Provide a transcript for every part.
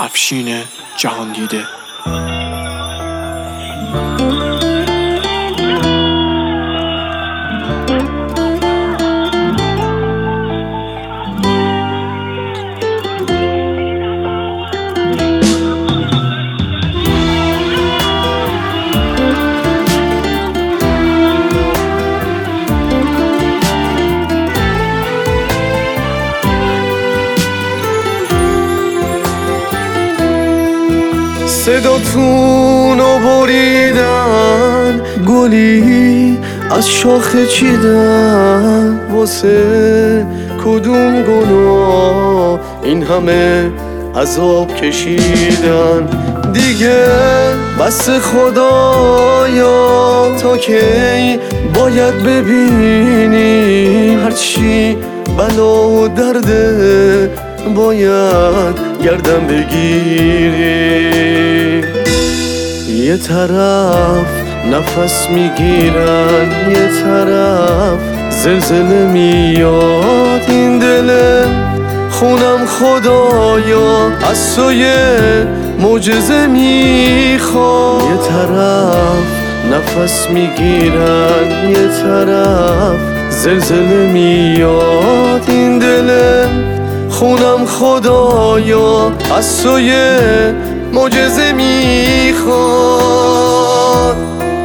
افشین جهاندیده. صداتونو بریدن، گلی از شاخه چیدن، واسه کدوم گناه این همه عذاب کشیدن؟ دیگه بس خدایا، تا کی باید ببینیم هرچی بلا و درده باید گردن بگیریم؟ یه طرف نفس میگیرن، یه طرف زلزله میاد، این دل خونم خدایا از تو یه معجزه میخواد. یه طرف نفس میگیرن، یه طرف زلزله میاد، این دل خونم خدایا از تو یه معجزه میخواد.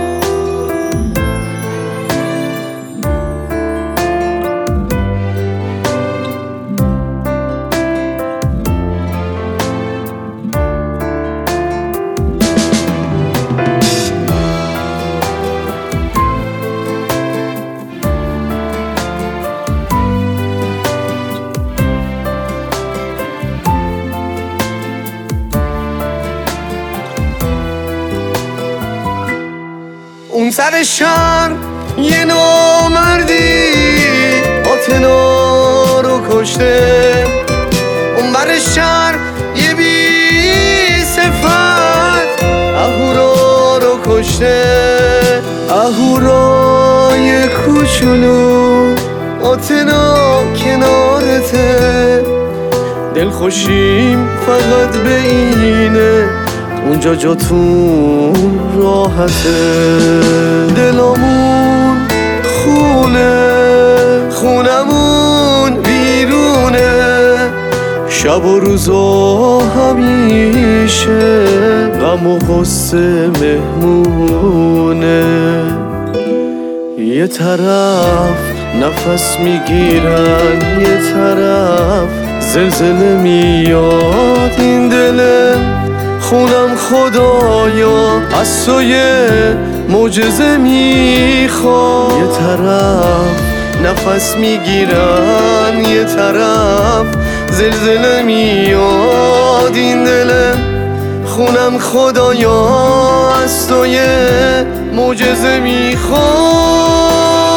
اون سر شهر یه نامردی آتنا رو کشته، اون بر شهر یه بی صفت اهورا رو کشته. اهورای کوچولو آتنا کنارته، دلخوشیم فقط به اینه اونجا جاتون راحته. دلامون خونه، خونمون بیرونه، شب و روزا همیشه غم و غصه مهمونه. یه طرف نفس میگیرن، یه طرف زلزله میاد، این دل خونم خدایا از تو یه معجزه میخواد. یه طرف نفس میگیرن، یه طرف زلزله میاد، این دل خونم خدایا از تو یه معجزه میخواد.